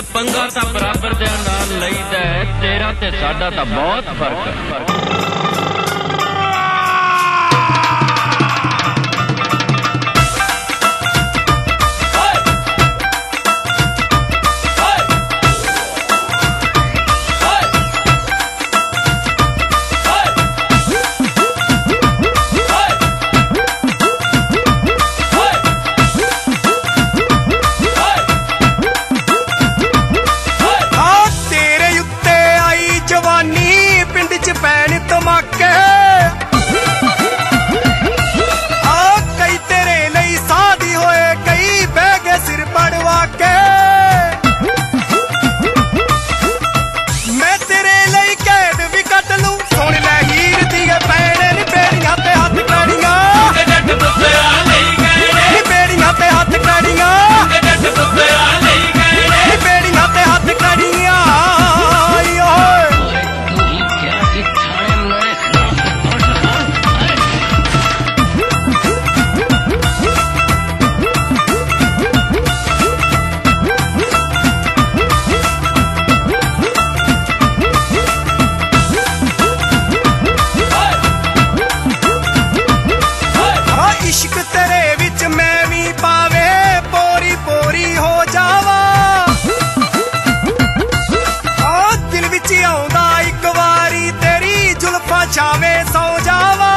ਓਏ ਪੰਗਾ ਤਾਂ ਬਰਾਬਰ ਦੇ ਨਾਲ ਲਈਦਾ, ਤੇਰਾ ਤੇ ਸਾਡਾ ਤਾਂ ਬਹੁਤ ਫਰਕ ਹੈ। ਚਾਵੇ ਸੌ ਜਾਵਾ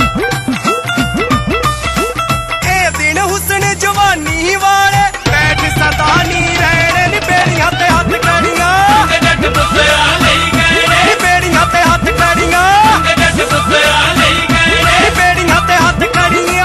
ਇਹ ਦਿਨ ਹੁਸਨ ਜਵਾਨੀ ਵਾਲੇ ਬੈਠ ਸਦਾ ਨੀ ਰਹਿਣੇ ਨੀ ਬੇੜੀਆਂ ਤੇ ਹੱਥ ਕੜੀਆਂ ਜੱਟ ਬੁੱਤਿਆ ਲਈ ਗਏ ਨੀ ਬੇੜੀਆਂ ਤੇ ਹੱਥ ਕੜੀਆਂ ਜੱਟ ਬੁੱਤਿਆ ਲਈ ਗਏ ਨੀ ਬੇੜੀਆਂ ਤੇ ਹੱਥ ਕੜੀਆਂ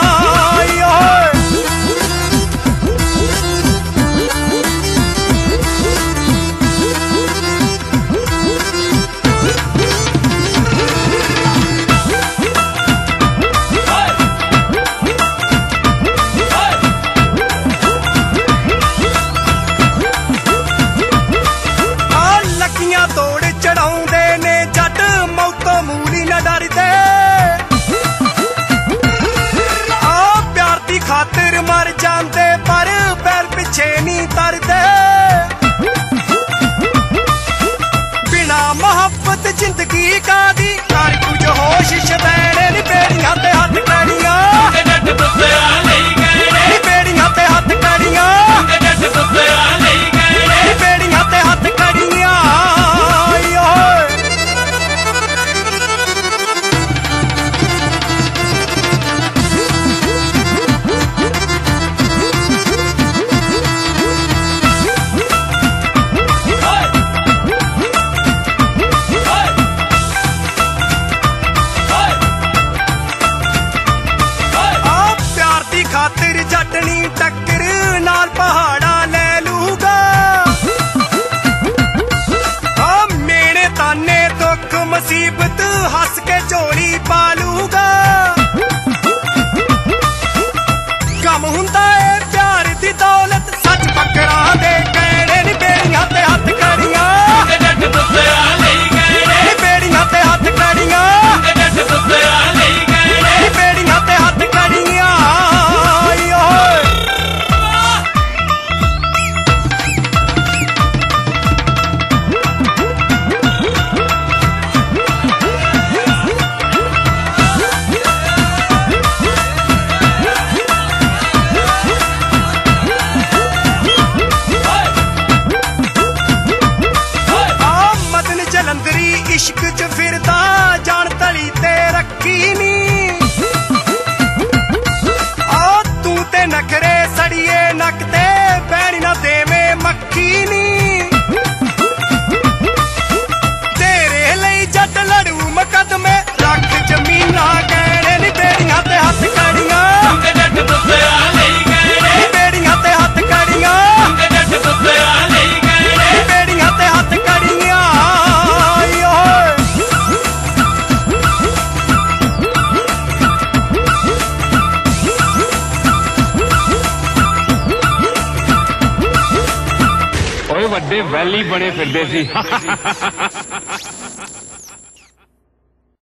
ਤੋੜ ਚੜਾਉਂਦੇ ਨੇ ਜੱਟ ਮੌਤੋਂ ਮੂਲੀ ਨਾ ਡਰਦੇ ਆ ਪਿਆਰ ਦੀ ਖਾਤਰ ਮਰ ਜਾਂਦੇ ਪਰ ਪੈਰ ਪਿੱਛੇ ਨਹੀਂ ਤਰਦੇ ਬਿਨਾ ਮੁਹੱਬਤ ਜ਼ਿੰਦਗੀ ਕਾਦੀ ਕਰ ਕੁਝ ਹੋਸ਼ ਸ਼ਦੈਣੇ ਨੀ ਬੇੜੀਆਂ ਤੇ ਹੱਥ ਕੜੀਆਂ ਜੱਟ ਬੁੱਤਿਆ ਲਈ ਗਏ ਨੀ ਬੇੜੀਆਂ ਤੇ ਹੱਥ ਕੜੀਆਂ ਜੱਟ ਬੁੱਤਿਆ ਲਈ ਗਏ ਨੀ ਬੇੜੀਆਂ ਤੇ ਹੱਥ ਕੜੀਆਂ ਖਾਤਰ ਜੱਟਣੀ ਟੱਕਰ ਨਾਲ ਪਹਾੜਾਂ ਲੈ ਲੂਗਾ ਆ ਮੇਣੇ ਤਾਨੇ ਦੁੱਖ ਮੁਸੀਬਤ ਹੱਸ ਕੇ ਝੋਲੀ ਪਾ ਲੂਗਾ ਕੰਮ ਹੁੰਦਾ ਏ ਪਿਆਰ ਦੀ ਦੌਲਤ ਸੱਚ ਪਕੜਾਂ ਦੇ ਕਹਿਣੇ ਨੀ ਬੇੜੀਆਂ ਤੇ ਹੱਥ ਕੜੀਆਂ ਜੱਟ ਬੁੱਤਿਆ ਲਈ ਗਏ ਨੀ ਬੇੜੀਆਂ ਤੇ ਹੱਥ ਕੜੀਆਂ ਜੱਟ ਬੁੱਤਿਆ ਲਈ ਗਏ ਨੀ ਬੇੜੀਆਂ ਤੇ ਹੱਥ ਕੜੀਆਂ ਜਲੰਧਰੀ ਇਸ਼ਕ ਚ ਫਿਰਦਾ ਜਾਣ ਤਲੀ ਤੇ ਰੱਖੀ ਨੀ ਆ ਤੂੰ ਤੇ ਨਖਰੇ ਸੜੀਏ ਨੱਕ ਤੇ ਬਹਿਣ ਨਾ ਦੇਵੇਂ ਮੱਖੀ ਨੀ ਤੇਰੇ ਲਈ ਜੱਟ ਲੜੂ ਮੁਕੱਦਮੇ ਰੱਖ ਜ਼ਮੀਨਾਂ ਗਹਿਣੇ ਨੀ ਬੇੜੀਆਂ ਤੇ ਹੱਥ ਕੜੀਆਂ ਜੱਟ ਬੁੱਤਿਆ ਲਈ ਗਏ ਨੀ ਬੇੜੀਆਂ ਤੇ ਹੱਥ ਕੜੀਆਂ ਜੱਟ ਬੁੱਤਿਆ ਲਈ ਗਏ ਨੀ ਬੇੜੀਆਂ ਤੇ ਹੱਥ ਕੜੀਆਂ ਵੱਡੇ ਵੈਲੀ ਬਣੇ ਫਿਰਦੇ ਸੀ।